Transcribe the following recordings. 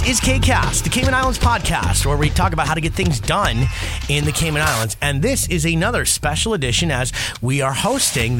is K-Cast, the Cayman Islands podcast, where we talk about how to get things done in the Cayman Islands. And this is another special edition as we are hosting the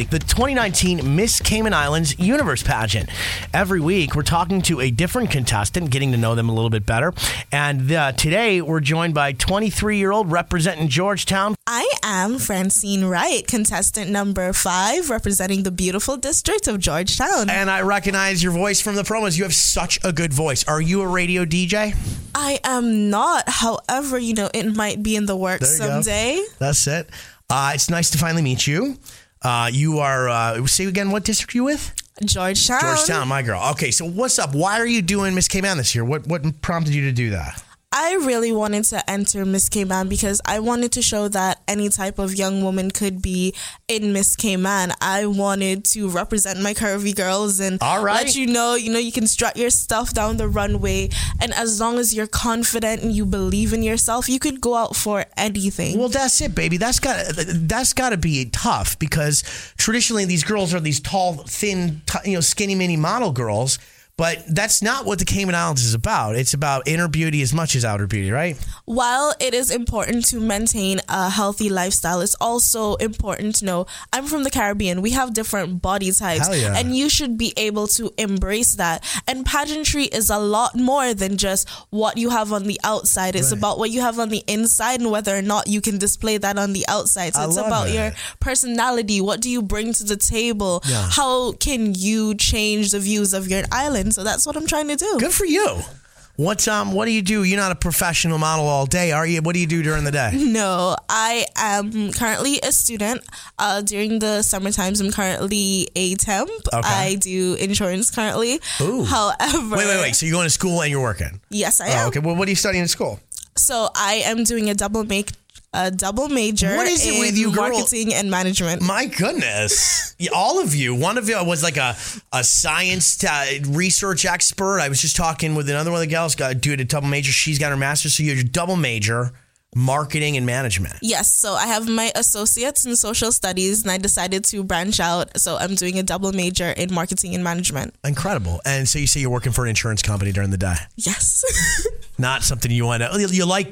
2019 Miss Cayman Islands Universe Pageant. Every week, we're talking to a different contestant, getting to know them a little bit better. And today, we're joined by 23-year-old representing Georgetown. I am Francine Wright, contestant number 5, representing the beautiful district of Georgetown. And I recognize your voice from the promos. You have such a good voice. Are you a radio DJ? I am not. However, it might be in the works someday. That's it. It's nice to finally meet you. You are, say again, what district are you with? Georgetown. Georgetown, my girl. Okay, so what's up? Why are you doing Miss Cayman this year? What prompted you to do that? I really wanted to enter Miss Cayman because I wanted to show that any type of young woman could be in Miss Cayman. I wanted to represent my curvy girls and let you know, you can strut your stuff down the runway. And as long as you're confident and you believe in yourself, you could go out for anything. Well, that's it, baby. That's got to be tough because traditionally these girls are these tall, thin, skinny mini model girls. But that's not what the Cayman Islands is about. It's about inner beauty as much as outer beauty, right? While it is important to maintain a healthy lifestyle, it's also important to know I'm from the Caribbean. We have different body types. Hell yeah. And you should be able to embrace that. And pageantry is a lot more than just what you have on the outside. It's about what you have on the inside and whether or not you can display that on the outside. So it's about your personality. What do you bring to the table? Yeah. How can you change the views of your island? So that's what I'm trying to do. Good for you. What do you do? You're not a professional model all day, are you? What do you do during the day? No, I am currently a student. During the summer times, I'm currently a temp. Okay. I do insurance currently. Ooh. However... Wait. So you're going to school and you're working? Yes, I am. Okay. Well, what are you studying in school? So I am doing a double major what is it with you, marketing and management. My goodness. All of you. One of you was like a science research expert. I was just talking with another one of the gals, doing a double major. She's got her master's. So you're double major, marketing and management. Yes. So I have my associates in social studies and I decided to branch out. So I'm doing a double major in marketing and management. Incredible. And so you say you're working for an insurance company during the day. Yes. Not something you want to. You like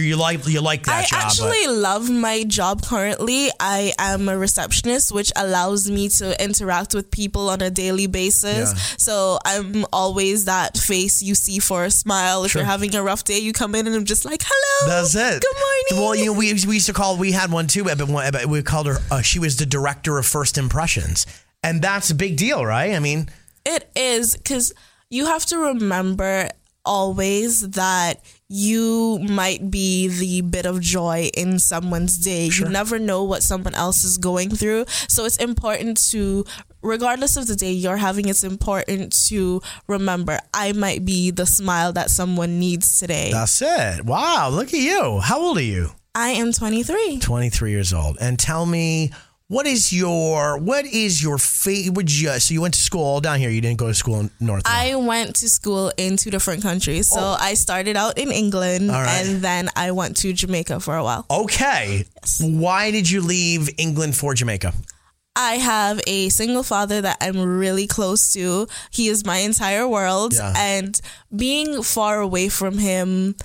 that job. I actually love my job currently. I am a receptionist, which allows me to interact with people on a daily basis. Yeah. So I'm always that face you see for a smile. If you're having a rough day, you come in and I'm just like, hello. That's it. Good morning. Well, we used to call. We had one too, but we called her. She was the director of first impressions, and that's a big deal, right? I mean, it is because you have to remember always that you might be the bit of joy in someone's day. Sure. You never know what someone else is going through. So it's important to, regardless of the day you're having, it's important to remember I might be the smile that someone needs today. That's it. Wow. Look at you. How old are you? I am 23. 23 years old. And tell me, what is your favorite? So you went to school all down here. You didn't go to school in North. I went to school in 2 different countries. So I started out in England and then I went to Jamaica for a while. Okay. Yes. Why did you leave England for Jamaica? I have a single father that I'm really close to. He is my entire world. Yeah. And being far away from him,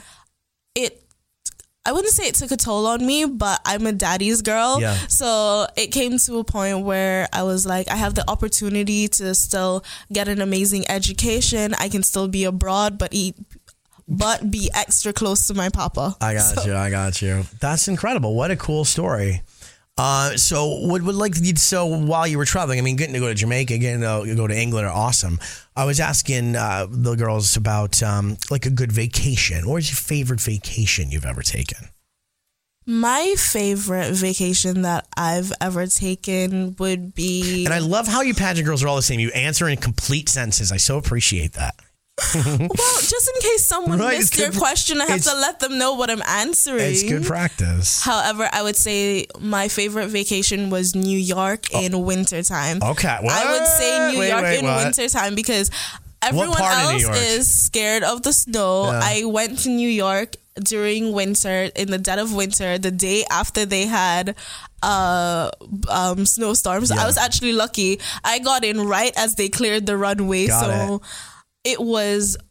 I wouldn't say it took a toll on me, but I'm a daddy's girl. Yeah. So it came to a point where I was like, I have the opportunity to still get an amazing education. I can still be abroad, but be extra close to my papa. I got you. That's incredible. What a cool story. So while you were traveling, I mean, getting to go to Jamaica, getting to go to England are awesome. I was asking the girls about like a good vacation. What is your favorite vacation you've ever taken? My favorite vacation that I've ever taken would be... And I love how you pageant girls are all the same. You answer in complete sentences. I so appreciate that. Well, just in case someone missed your question, I have to let them know what I'm answering. It's good practice. However, I would say my favorite vacation was New York in wintertime. Okay. What? I would say New York in wintertime because everyone else is scared of the snow. Yeah. I went to New York during winter, in the dead of winter, the day after they had snowstorms. Yeah. I was actually lucky. I got in right as they cleared the runway. It was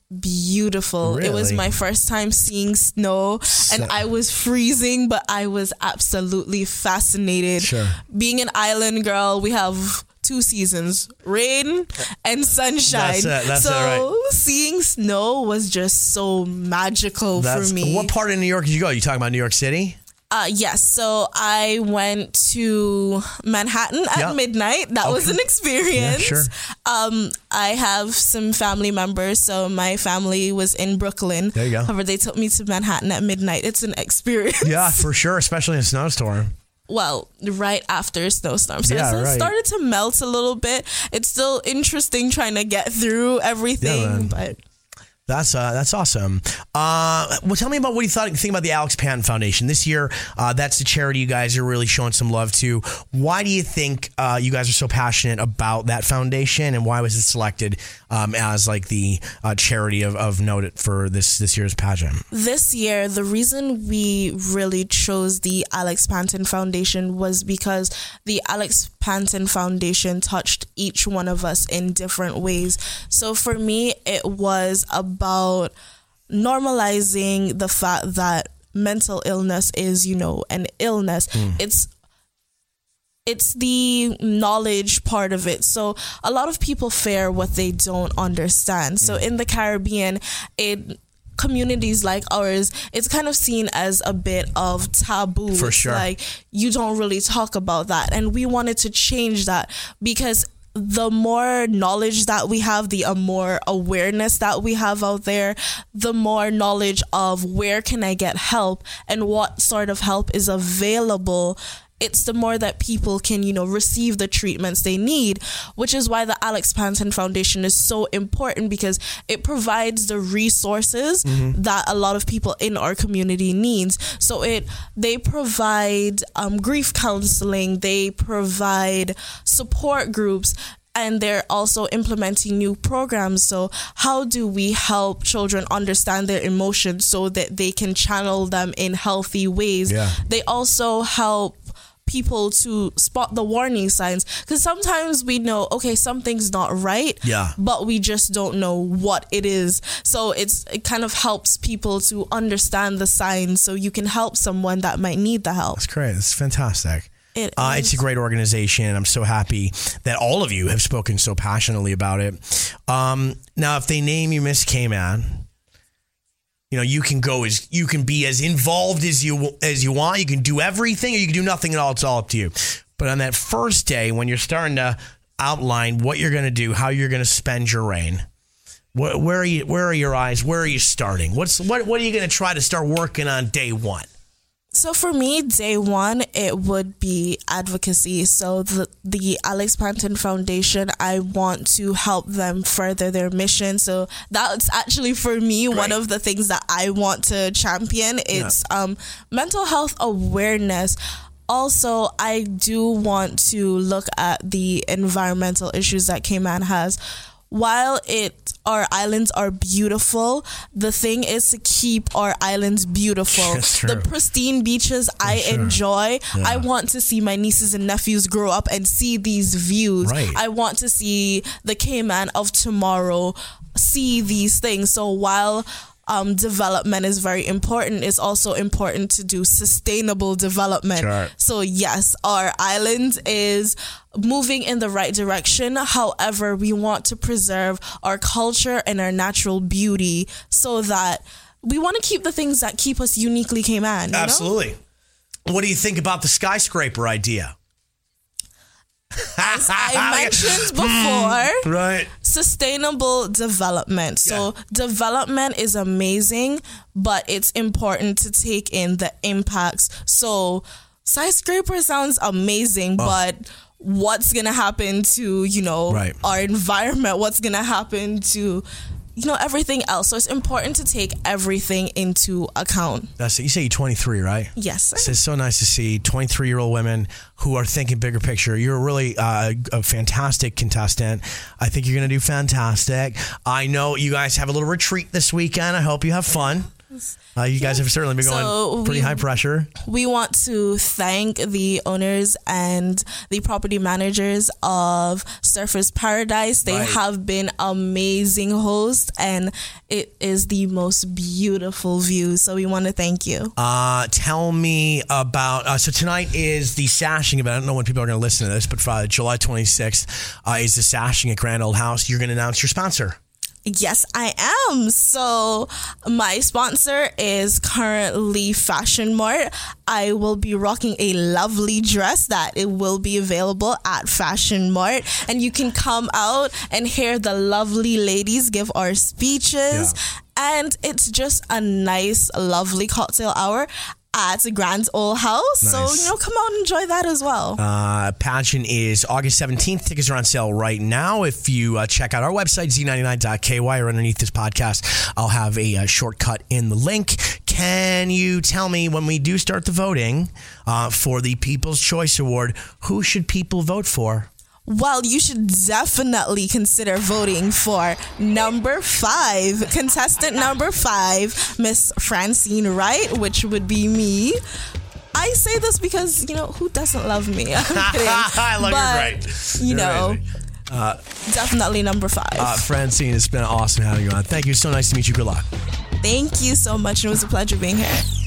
beautiful. It was Really? my first time seeing snow, and I was freezing, but I was absolutely fascinated. Sure. Being an island girl, we have 2 seasons, rain and sunshine. That's so right. seeing snow was just so magical for me. What part of New York did you go? You talking about New York City? Yes, so I went to Manhattan at midnight. That was an experience. Yeah, sure. I have some family members, so my family was in Brooklyn. There you go. However, they took me to Manhattan at midnight. It's an experience. Yeah, for sure, especially in a snowstorm. Well, right after a snowstorm. So Yeah, it right. started to melt a little bit. It's still interesting trying to get through everything, man. but... That's awesome. Well, tell me about what you think about the Alex Patton Foundation this year. That's the charity you guys are really showing some love to. Why do you think you guys are so passionate about that foundation, and why was it selected as like the charity of note for this year's pageant? This year, the reason we really chose the Alex Patton Foundation was because the Alex Patton Foundation touched each one of us in different ways. So for me, it was about normalizing the fact that mental illness is, an illness. It's the knowledge part of it. So a lot of people fear what they don't understand. So in the Caribbean, communities like ours, it's kind of seen as a bit of taboo. For sure. Like, you don't really talk about that. And we wanted to change that, because the more knowledge that we have, the more awareness that we have out there, the more knowledge of where can I get help and what sort of help is available, it's the more that people can, receive the treatments they need, which is why the Alex Patton Foundation is so important, because it provides the resources that a lot of people in our community needs. So they provide grief counseling, they provide support groups, and they're also implementing new programs. So how do we help children understand their emotions so that they can channel them in healthy ways? Yeah. They also help people to spot the warning signs, because sometimes we know, okay, something's not right, but we just don't know what it is. So it kind of helps people to understand the signs so you can help someone that might need the help. That's great. That's fantastic. It's a great organization, and I'm so happy that all of you have spoken so passionately about it. Now, if they name you Miss Cayman, you can be as involved as you want. You can do everything, or you can do nothing at all. It's all up to you. But on that first day, when you're starting to outline what you're going to do, how you're going to spend your reign, where are your eyes? Where are you starting? What are you going to try to start working on day one? So for me, day one, it would be advocacy. So the Alex Patton Foundation, I want to help them further their mission. So that's actually, for me, one of the things that I want to champion. It's mental health awareness. Also, I do want to look at the environmental issues that Cayman has. While our islands are beautiful, the thing is to keep our islands beautiful. The pristine beaches I enjoy. Yeah. I want to see my nieces and nephews grow up and see these views. Right. I want to see the Cayman of tomorrow see these things. So while development is very important, it's also important to do sustainable development. Sure. So yes, our island is moving in the right direction. However, we want to preserve our culture and our natural beauty, so that we want to keep the things that keep us uniquely Cayman. Absolutely. What do you think about the skyscraper idea? As I mentioned before, right. Sustainable development. So development is amazing, but it's important to take in the impacts. So skyscraper sounds amazing, but what's going to happen to, our environment? What's going to happen to, everything else? So it's important to take everything into account. That's it. You say you're 23, right? Yes, sir. So it's so nice to see 23-year-old women who are thinking bigger picture. You're really a fantastic contestant. I think you're going to do fantastic. I know you guys have a little retreat this weekend. I hope you have fun. You guys have certainly been going pretty high pressure. We want to thank the owners and the property managers of Surfers Paradise. They have been amazing hosts, and it is the most beautiful view. So we want to thank you. Tell me about, so tonight is the Sashing event. I don't know when people are going to listen to this, but July 26th is the Sashing at Grand Old House. You're going to announce your sponsor. Yes, I am. So my sponsor is currently Fashion Mart. I will be rocking a lovely dress that it will be available at Fashion Mart. And you can come out and hear the lovely ladies give our speeches. Yeah. And it's just a nice, lovely cocktail hour at a Grand Old House. Nice. So, come out and enjoy that as well. Pageant is August 17th. Tickets are on sale right now. If you check out our website, z99.ky, or underneath this podcast, I'll have a shortcut in the link. Can you tell me, when we do start the voting for the People's Choice Award, who should people vote for? Well, you should definitely consider voting for number 5, contestant number 5, Miss Francine Wright, which would be me. I say this because, who doesn't love me? I'm kidding. I love you, right? Definitely number 5. Francine, it's been awesome having you on. Thank you. So nice to meet you. Good luck. Thank you so much. It was a pleasure being here.